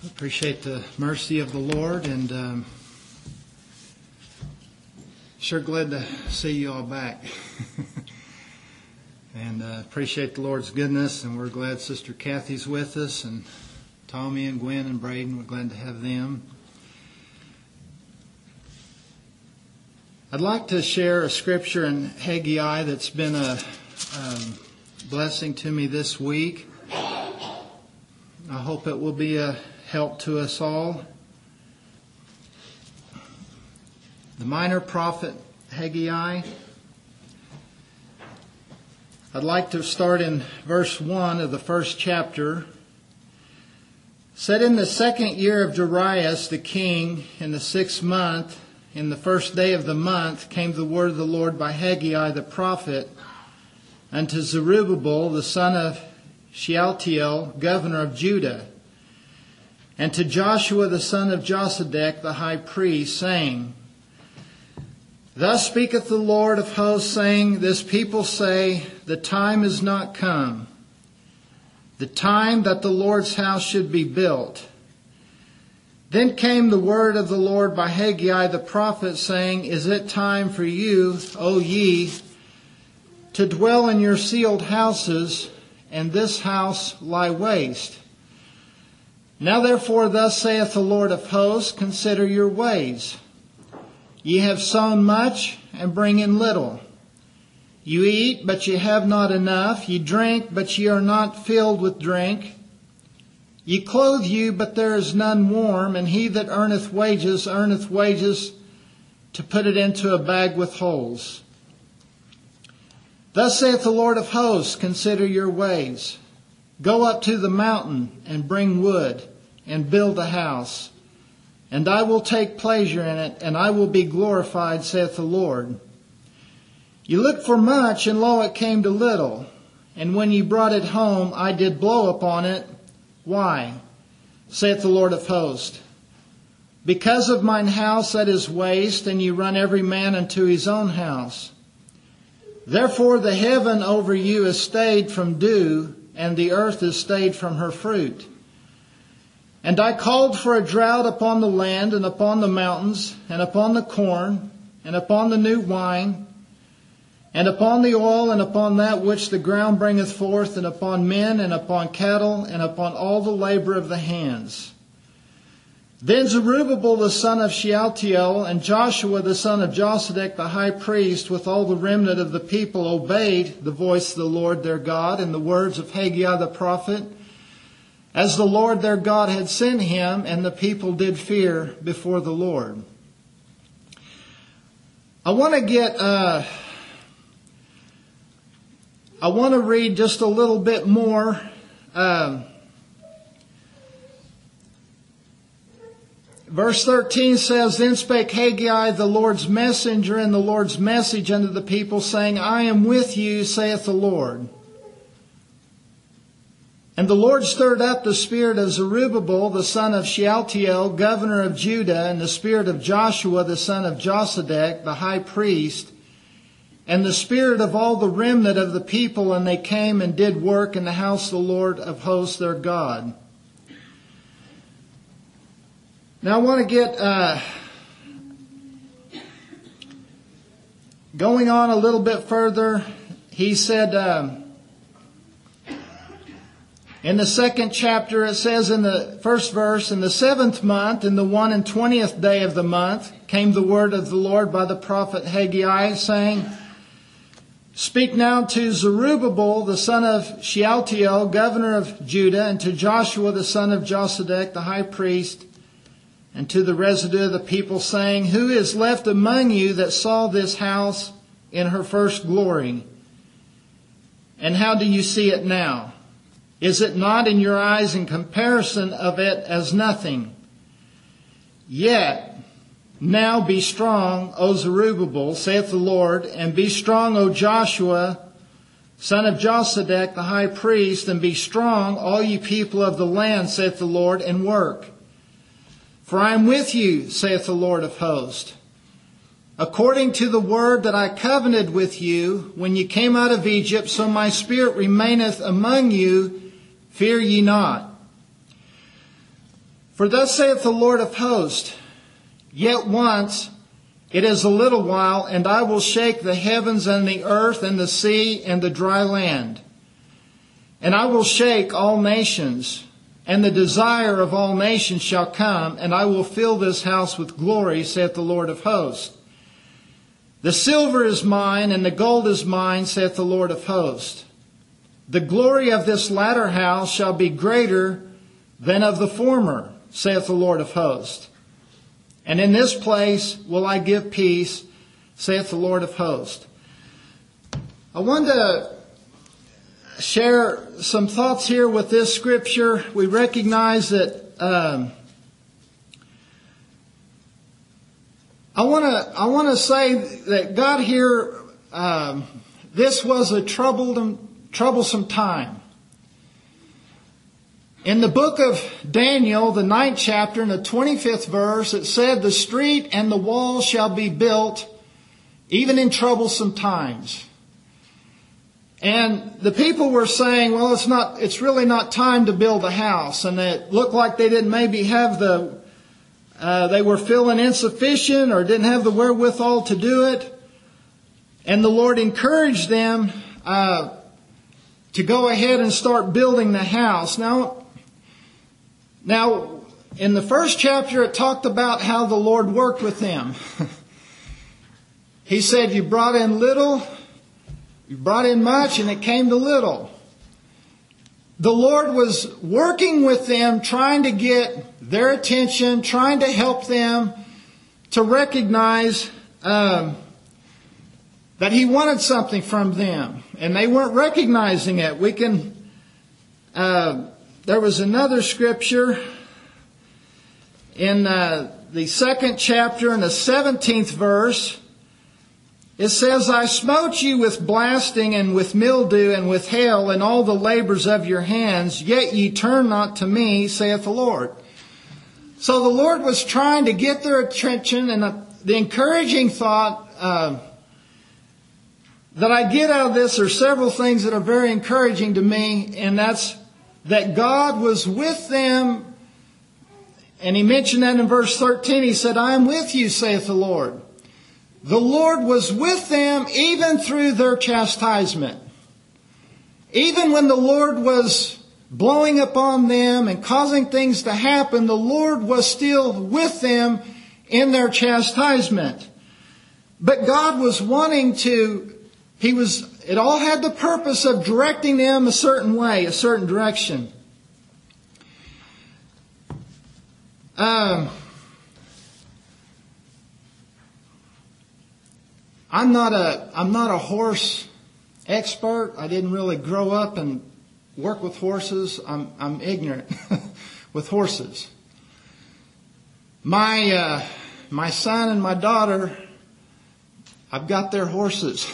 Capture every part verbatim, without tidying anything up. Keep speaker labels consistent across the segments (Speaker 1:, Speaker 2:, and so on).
Speaker 1: Appreciate the mercy of the Lord, and um, sure glad to see you all back. and uh, appreciate the Lord's goodness, and we're glad Sister Kathy's with us, and Tommy and Gwen and Braden, we're glad to have them. I'd like to share a scripture in Haggai that's been a um, blessing to me this week. I hope it will be a help to us all. The minor prophet Haggai. I'd like to start in verse one of the first chapter. Said in the second year of Darius the king, in the sixth month, in the first day of the month, came the word of the Lord by Haggai the prophet unto Zerubbabel the son of Shealtiel, governor of Judah, and to Joshua the son of Josedech the high priest, saying, Thus speaketh the Lord of hosts, saying, This people say, The time is not come, the time that the Lord's house should be built. Then came the word of the Lord by Haggai the prophet, saying, Is it time for you, O ye, to dwell in your sealed houses, and this house lie waste? Now therefore thus saith the Lord of hosts, Consider your ways. Ye have sown much, and bring in little. You eat, but ye have not enough. Ye drink, but ye are not filled with drink. Ye clothe you, but there is none warm, and he that earneth wages, earneth wages to put it into a bag with holes. Thus saith the Lord of hosts, Consider your ways. Go up to the mountain, and bring wood, and build a house. And I will take pleasure in it, and I will be glorified, saith the Lord. You looked for much, and lo, it came to little. And when ye brought it home, I did blow upon it. Why? Saith the Lord of hosts. Because of mine house that is waste, and ye run every man unto his own house. Therefore the heaven over you is stayed from dew, and the earth is stayed from her fruit. And I called for a drought upon the land, and upon the mountains, and upon the corn, and upon the new wine, and upon the oil, and upon that which the ground bringeth forth, and upon men, and upon cattle, and upon all the labor of the hands. Then Zerubbabel the son of Shealtiel, and Joshua the son of Josedech the high priest, with all the remnant of the people, obeyed the voice of the Lord their God, and the words of Haggai the prophet, as the Lord their God had sent him, and the people did fear before the Lord. I want to get, uh, I want to read just a little bit more. Um, verse thirteen says, Then spake Haggai the Lord's messenger, and the Lord's message unto the people, saying, I am with you, saith the Lord. And the Lord stirred up the spirit of Zerubbabel, the son of Shealtiel, governor of Judah, and the spirit of Joshua, the son of Josedech, the high priest, and the spirit of all the remnant of the people, and they came and did work in the house of the Lord of hosts their God. Now I want to get uh, going on a little bit further. He said... Um, In the second chapter, it says in the first verse, In the seventh month, in the one and twentieth day of the month, came the word of the Lord by the prophet Haggai, saying, Speak now to Zerubbabel, the son of Shealtiel, governor of Judah, and to Joshua, the son of Josedech, the high priest, and to the residue of the people, saying, Who is left among you that saw this house in her first glory? And how do you see it now? Is it not in your eyes in comparison of it as nothing? Yet, now be strong, O Zerubbabel, saith the Lord, and be strong, O Joshua, son of Josedech, the high priest, and be strong, all ye people of the land, saith the Lord, and work. For I am with you, saith the Lord of hosts. According to the word that I covenanted with you when ye came out of Egypt, so my spirit remaineth among you. Fear ye not. For thus saith the Lord of hosts, yet once, it is a little while, and I will shake the heavens and the earth and the sea and the dry land. And I will shake all nations, and the desire of all nations shall come, and I will fill this house with glory, saith the Lord of hosts. The silver is mine, and the gold is mine, saith the Lord of hosts. The glory of this latter house shall be greater than of the former, saith the Lord of hosts. And in this place will I give peace, saith the Lord of hosts. I want to share some thoughts here with this scripture. We recognize that um, I want to I want to say that God here, um, this was a troubled, troublesome time. In the book of Daniel, the ninth chapter, and the twenty-fifth verse, it said, the street and the wall shall be built, even in troublesome times. And the people were saying, well, it's not, it's really not time to build a house. And it looked like they didn't maybe have the, uh, they were feeling insufficient or didn't have the wherewithal to do it. And the Lord encouraged them, uh, to go ahead and start building the house. Now, Now, in the first chapter, it talked about how the Lord worked with them. He said, you brought in little, you brought in much, and it came to little. The Lord was working with them, trying to get their attention, trying to help them to recognize um, that He wanted something from them. And they weren't recognizing it. We can... Uh, There was another scripture in uh, the second chapter and the seventeenth verse. It says, I smote you with blasting and with mildew and with hail and all the labors of your hands, yet ye turn not to me, saith the Lord. So the Lord was trying to get their attention, and the encouraging thought uh, that I get out of this are several things that are very encouraging to me, and that's that God was with them. And He mentioned that in verse thirteen. He said, I am with you, saith the Lord. The Lord was with them even through their chastisement. Even when the Lord was blowing upon them and causing things to happen, the Lord was still with them in their chastisement. But God was wanting to, He was, it all had the purpose of directing them a certain way, a certain direction. Um, I'm not a, I'm not a horse expert. I didn't really grow up and work with horses. I'm, I'm ignorant with horses. My, uh, my son and my daughter, I've got their horses.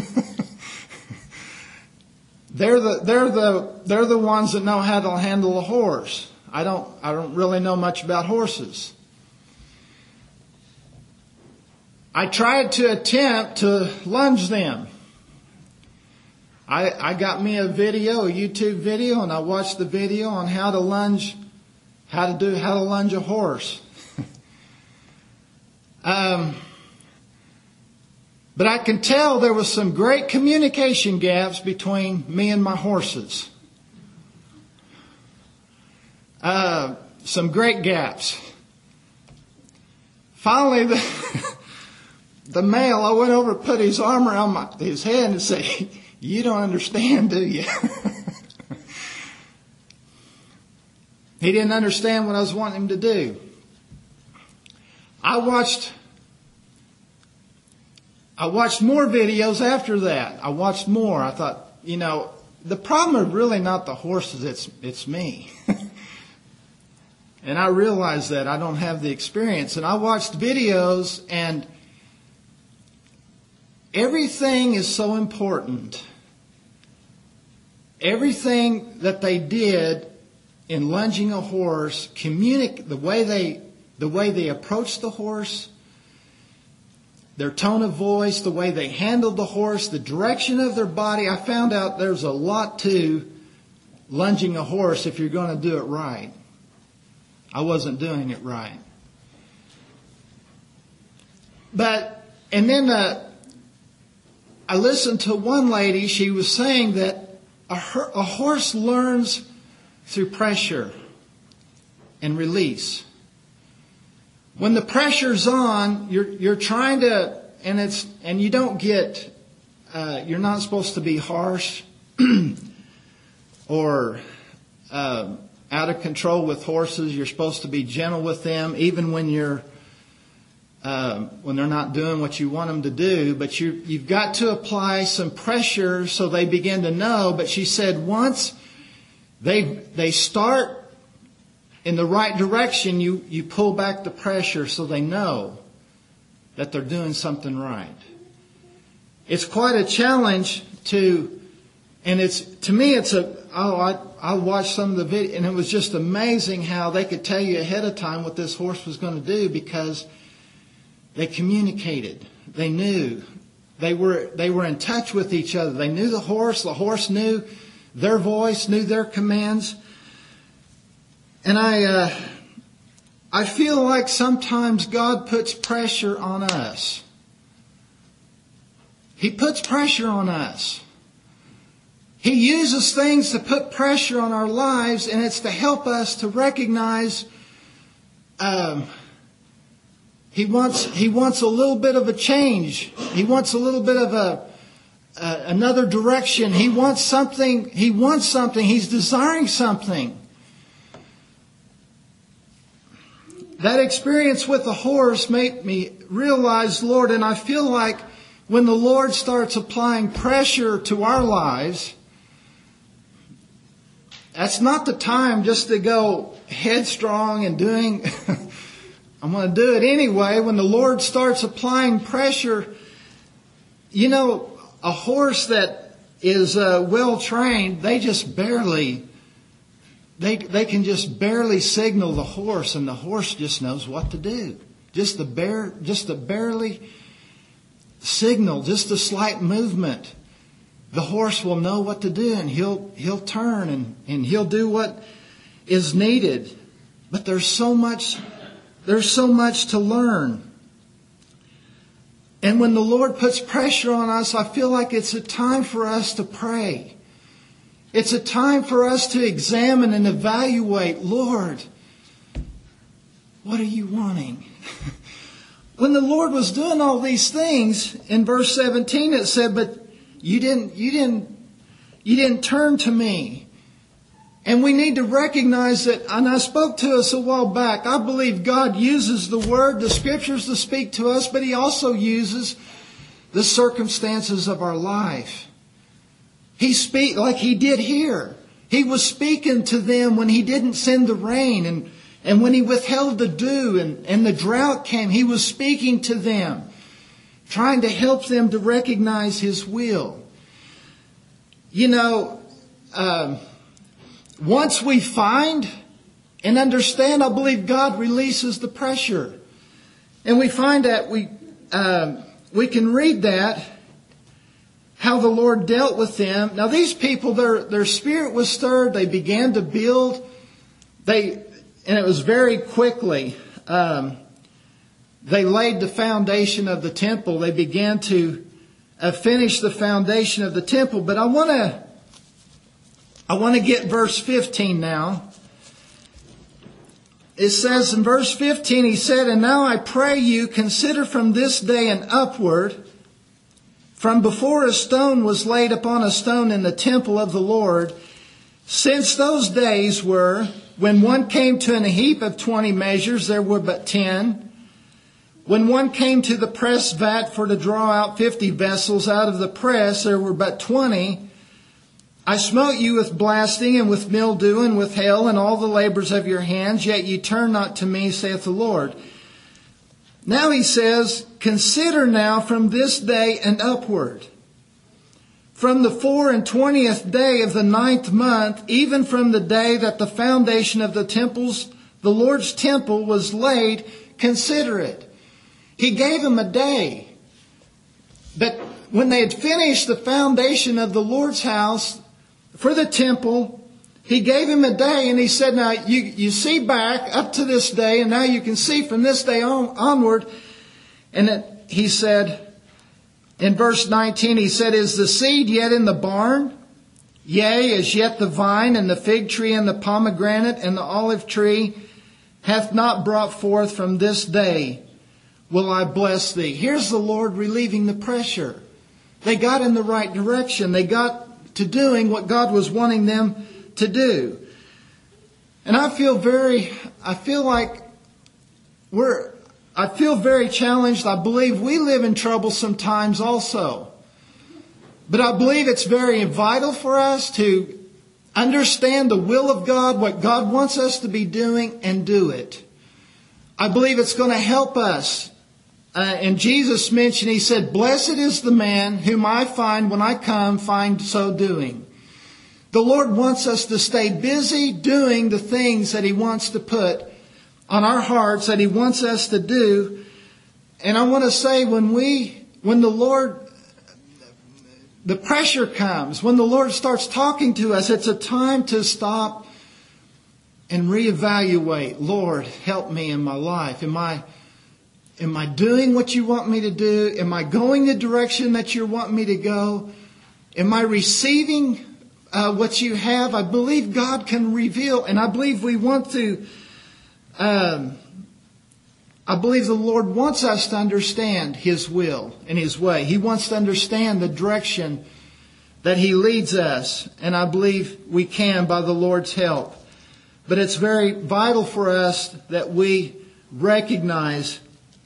Speaker 1: They're the, they're the, they're the ones that know how to handle a horse. I don't, I don't really know much about horses. I tried to attempt to lunge them. I, I got me a video, a YouTube video, and I watched the video on how to lunge, how to do, how to lunge a horse. um, But I can tell there was some great communication gaps between me and my horses. Uh, some great gaps. Finally, the, the male, I went over to put his arm around my, his head and said, you don't understand, do you? He didn't understand what I was wanting him to do. I watched... I watched more videos after that. I watched more. I thought, you know, the problem is really not the horses, it's it's me. And I realized that I don't have the experience. And I watched videos, and everything is so important. Everything that they did in lunging a horse, communic- the way they the way they approached the horse, their tone of voice, the way they handled the horse, the direction of their body. I found out there's a lot to lunging a horse if you're going to do it right. I wasn't doing it right. But, and then uh, I listened to one lady, she was saying that a, a horse learns through pressure and release. When the pressure's on, you're you're trying to, and it's and you don't get, uh, you're not supposed to be harsh or uh, out of control with horses. You're supposed to be gentle with them, even when you're uh, when they're not doing what you want them to do. But you you've got to apply some pressure so they begin to know. But she said once they they start in the right direction, you, you pull back the pressure so they know that they're doing something right. It's quite a challenge to, and it's, to me it's a, oh, I, I watched some of the video and it was just amazing how they could tell you ahead of time what this horse was going to do because they communicated. They knew. They were, they were in touch with each other. They knew the horse. The horse knew their voice, knew their commands. And I uh, I feel like sometimes God puts pressure on us. He puts pressure on us. He uses things to put pressure on our lives, and it's to help us to recognize um, He wants He wants a little bit of a change. He wants a little bit of a uh, another direction. He wants something. He wants something. He's desiring something. That experience with the horse made me realize, Lord, and I feel like when the Lord starts applying pressure to our lives, that's not the time just to go headstrong and doing, I'm going to do it anyway. When the Lord starts applying pressure, you know, a horse that is uh, well trained, they just barely They they can just barely signal the horse, and the horse just knows what to do. Just the bare, just the barely signal, just a slight movement, the horse will know what to do, and he'll he'll turn and, and he'll do what is needed. But there's so much there's so much to learn. And when the Lord puts pressure on us, I feel like it's a time for us to pray. It's a time for us to examine and evaluate, Lord, what are you wanting? When the Lord was doing all these things, in verse seventeen it said, but you didn't, you didn't, you didn't turn to me. And we need to recognize that, and I spoke to us a while back, I believe God uses the Word, the Scriptures to speak to us, but He also uses the circumstances of our life. He speak like He did here. He was speaking to them when He didn't send the rain and, and when He withheld the dew and, and the drought came. He was speaking to them, trying to help them to recognize His will. You know, um, once we find and understand, I believe God releases the pressure. And we find that we um, we can read that, how the Lord dealt with them. Now these people, their their spirit was stirred. They began to build. They and it was very quickly. Um, they laid the foundation of the temple. They began to uh, finish the foundation of the temple. But I want to I want to get verse fifteen now. It says in verse fifteen, He said, and now I pray you, consider from this day and upward, from before a stone was laid upon a stone in the temple of the Lord, since those days were, when one came to an heap of twenty measures, there were but ten. When one came to the press vat for to draw out fifty vessels out of the press, there were but twenty. I smote you with blasting and with mildew and with hail and all the labors of your hands, yet ye turn not to me, saith the Lord. Now He says, consider now from this day and upward, from the four and twentieth day of the ninth month, even from the day that the foundation of the temples, the Lord's temple was laid, consider it. He gave them a day. But when they had finished the foundation of the Lord's house for the temple, He gave him a day, and he said, now you, you see back up to this day, and now you can see from this day on, onward. And it, he said, in verse nineteen, he said, is the seed yet in the barn? Yea, is yet the vine and the fig tree and the pomegranate and the olive tree hath not brought forth from this day will I bless thee. Here's the Lord relieving the pressure. They got in the right direction. They got to doing what God was wanting them to do. And I feel very, I feel like we're, I feel very challenged. I believe we live in trouble sometimes also. But I believe it's very vital for us to understand the will of God, what God wants us to be doing, and do it. I believe it's going to help us. Uh, and Jesus mentioned, He said, blessed is the man whom I find when I come, find so doing. The Lord wants us to stay busy doing the things that He wants to put on our hearts, that He wants us to do. And I want to say, when we, when the Lord, the pressure comes, when the Lord starts talking to us, it's a time to stop and reevaluate. Lord, help me in my life. Am I, am I doing what You want me to do? Am I going the direction that You want me to go? Am I receiving uh, what You have? I believe God can reveal, and I believe we want to, um, I believe the Lord wants us to understand His will and His way. He wants to understand the direction that He leads us. And I believe we can by the Lord's help. But it's very vital for us that we recognize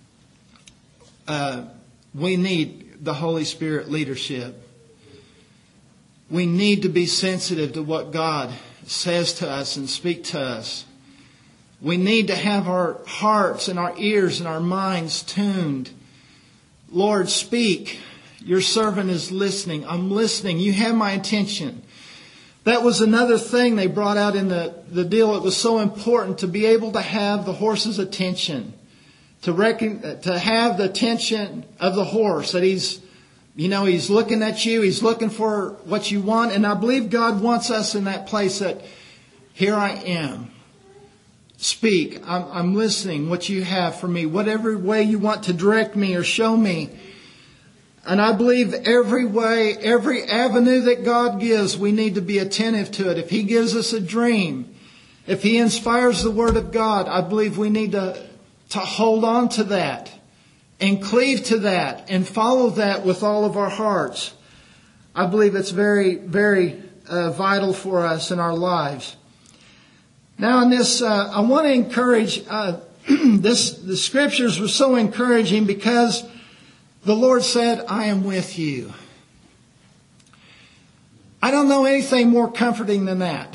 Speaker 1: uh, we need the Holy Spirit leadership. We need to be sensitive to what God says to us and speak to us. We need to have our hearts and our ears and our minds tuned. Lord, speak. Your servant is listening. I'm listening. You have my attention. That was another thing they brought out in the, the deal. It was so important to be able to have the horse's attention. To reckon, to have the attention of the horse. That he's, you know, he's looking at you. He's looking for what you want. And I believe God wants us in that place that here I am. Speak. I'm, I'm listening what You have for me. Whatever way You want to direct me or show me. And I believe every way, every avenue that God gives, we need to be attentive to it. If He gives us a dream, if He inspires the Word of God, I believe we need to, to hold on to that and cleave to that and follow that with all of our hearts. I believe it's very, very uh, vital for us in our lives. Now in this, uh, I want to encourage, uh, this, the scriptures were so encouraging because the Lord said, I am with you. I don't know anything more comforting than that.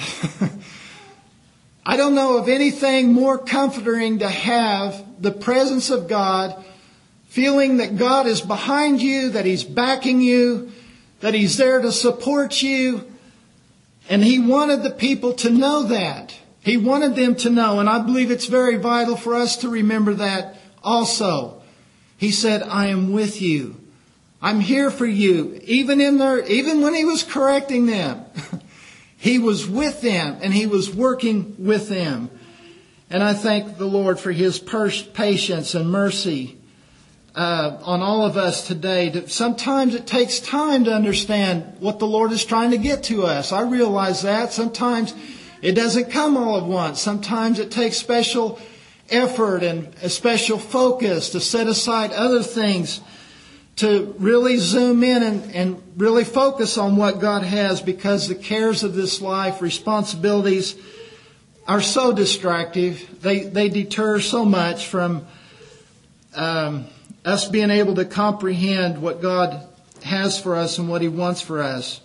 Speaker 1: I don't know of anything more comforting to have the presence of God, feeling that God is behind you, that He's backing you, that He's there to support you. And He wanted the people to know that. He wanted them to know, and I believe it's very vital for us to remember that also. He said, I am with you. I'm here for you. Even in their, even when He was correcting them, He was with them and He was working with them. And I thank the Lord for His patience and mercy uh, on all of us today. Sometimes it takes time to understand what the Lord is trying to get to us. I realize that. Sometimes it doesn't come all at once. Sometimes it takes special effort and a special focus to set aside other things to really zoom in and, and really focus on what God has, because the cares of this life, responsibilities, are so distractive. They they deter so much from um, us being able to comprehend what God has for us and what He wants for us.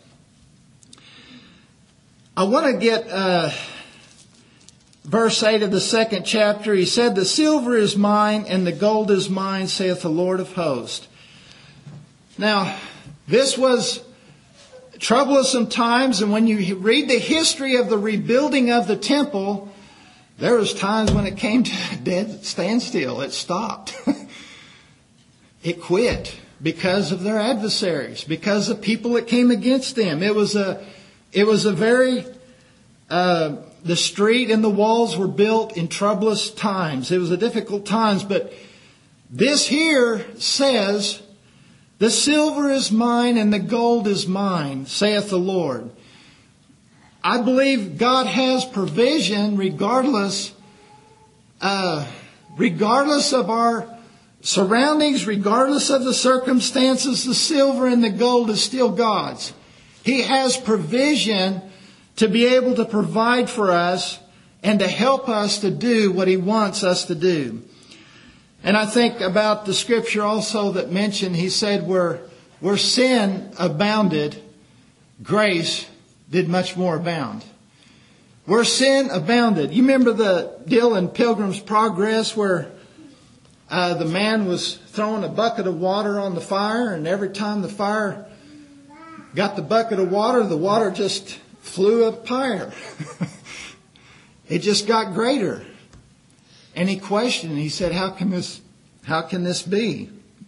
Speaker 1: I want to get uh, verse eight of the second chapter. He said, the silver is mine and the gold is mine, saith the Lord of hosts. Now, this was troublesome times, and when you read the history of the rebuilding of the temple, there was times when it came to a dead standstill. It stopped. It quit because of their adversaries, because of people that came against them. It was a, it was a very Uh, the street and the walls were built in troublous times. It was a difficult times, but this here says, the silver is mine and the gold is mine, saith the Lord. I believe God has provision regardless, uh, regardless of our surroundings, regardless of the circumstances. The silver and the gold is still God's. He has provision to be able to provide for us and to help us to do what He wants us to do. And I think about the scripture also that mentioned, He said, where, where sin abounded, grace did much more abound. Where sin abounded. You remember the deal in Pilgrim's Progress where uh, the man was throwing a bucket of water on the fire, and every time the fire got the bucket of water, the water just flew up higher. It just got greater. And he questioned, he said, how can this, how can this be?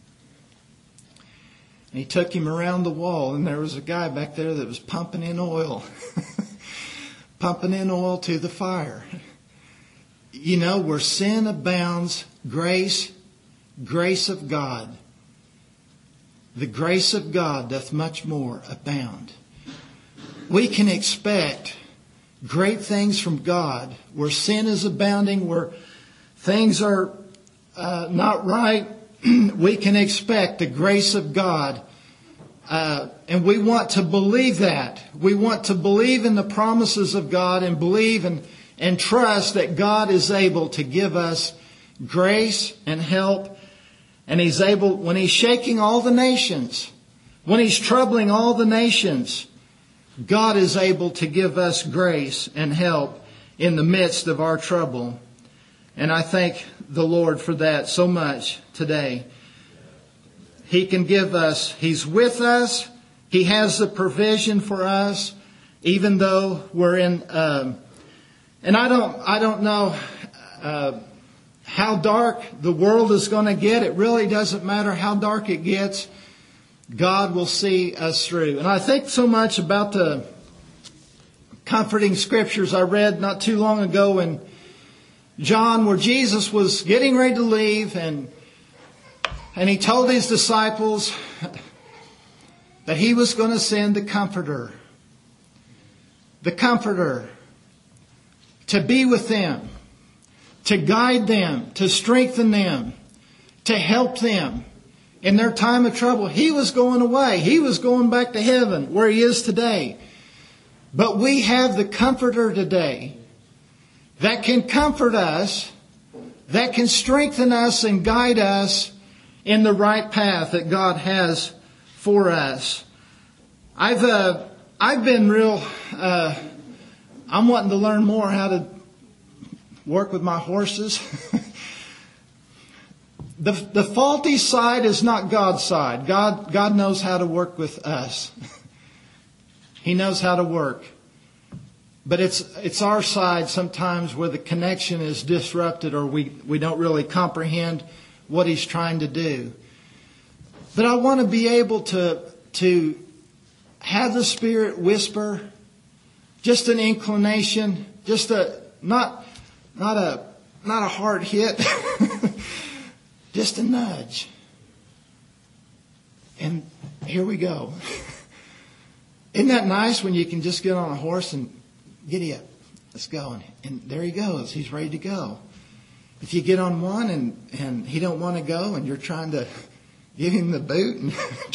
Speaker 1: And he took him around the wall, and there was a guy back there that was pumping in oil. Pumping in oil to the fire. You know, where sin abounds, grace, grace of God. The grace of God doth much more abound. We can expect great things from God where sin is abounding, where things are uh, not right. We can expect the grace of God. Uh, and we want to believe that. We want to believe in the promises of God and believe and, and trust that God is able to give us grace and help. And He's able, when He's shaking all the nations, when He's troubling all the nations, God is able to give us grace and help in the midst of our trouble. And I thank the Lord for that so much today. He can give us, He's with us. He has the provision for us, even though we're in, um, and I don't, I don't know, uh, how dark the world is going to get. It really doesn't matter how dark it gets. God will see us through. And I think so much about the comforting scriptures I read not too long ago in John, where Jesus was getting ready to leave, and and He told His disciples that He was going to send the Comforter. The Comforter to be with them, to guide them, to strengthen them, to help them in their time of trouble. He was going away. He was going back to heaven where He is today. But we have the Comforter today that can comfort us, that can strengthen us and guide us in the right path that God has for us. I've uh, I've been real. Uh, I'm wanting to learn more how to work with my horses. The, the faulty side is not God's side. God, God knows how to work with us. He knows how to work. But it's, it's our side sometimes where the connection is disrupted, or we, we don't really comprehend what He's trying to do. But I want to be able to, to have the Spirit whisper, just an inclination, just a, not, not a, not a hard hit. Just a nudge. And here we go. Isn't that nice when you can just get on a horse and giddy up? Let's go. And, and there he goes. He's ready to go. If you get on one and, and he don't want to go and you're trying to give him the boot. And,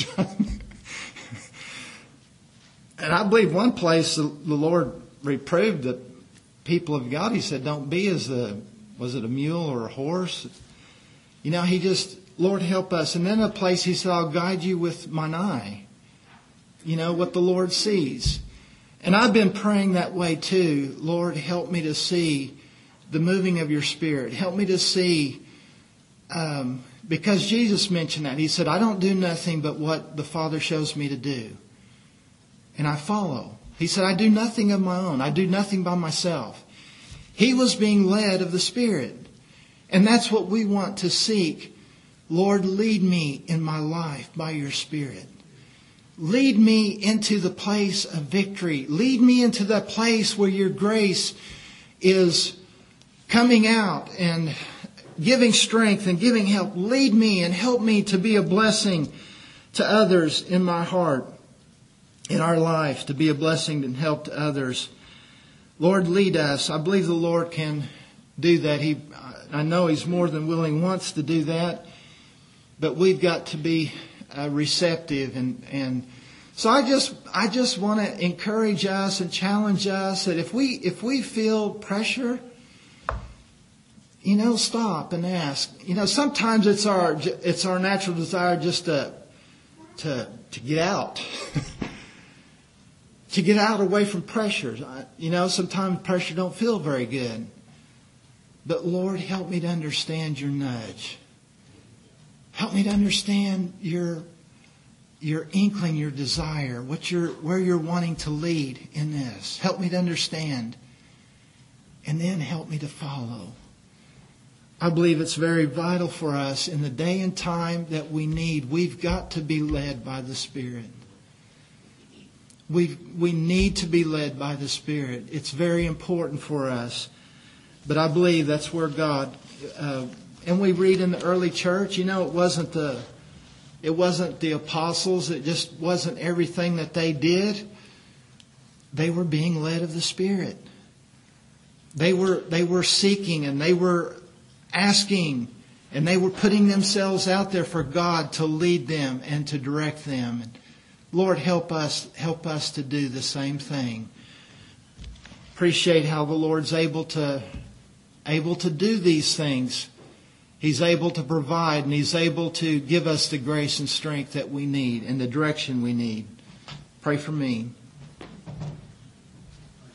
Speaker 1: and I believe one place the, the Lord reproved the people of God. He said, don't be as a, was it a mule or a horse? You know, He just, Lord, help us. And then a place He said, I'll guide you with mine eye. You know, what the Lord sees. And I've been praying that way too. Lord, help me to see the moving of Your Spirit. Help me to see, um, because Jesus mentioned that. He said, I don't do nothing but what the Father shows me to do. And I follow. He said, I do nothing of my own. I do nothing by myself. He was being led of the Spirit. And that's what we want to seek. Lord, lead me in my life by Your Spirit. Lead me into the place of victory. Lead me into the place where your grace is coming out and giving strength and giving help. Lead me and help me to be a blessing to others in my heart, in our life, to be a blessing and help to others. Lord, lead us. I believe the Lord can do that. He, I know He's more than willing, wants to do that. But we've got to be uh, receptive. And, and so I just I just want to encourage us and challenge us that if we if we feel pressure, you know, stop and ask. You know, sometimes it's our it's our natural desire just to to to get out. To get out away from pressures. You know, sometimes pressure don't feel very good. But Lord, help me to understand your nudge. Help me to understand your your inkling, your desire, what you're, where you're wanting to lead in this. Help me to understand. And then help me to follow. I believe it's very vital for us in the day and time that we need. We've got to be led by the Spirit. We we need to be led by the Spirit. It's very important for us. But I believe that's where God, uh, and we read in the early church, you know, it wasn't the, it wasn't the apostles. It just wasn't everything that they did. They were being led of the Spirit. They were they were seeking and they were asking and they were putting themselves out there for God to lead them and to direct them. Lord, help us, help us to do the same thing. Appreciate how the Lord's able to, able to do these things. He's able to provide and He's able to give us the grace and strength that we need and the direction we need. Pray for me.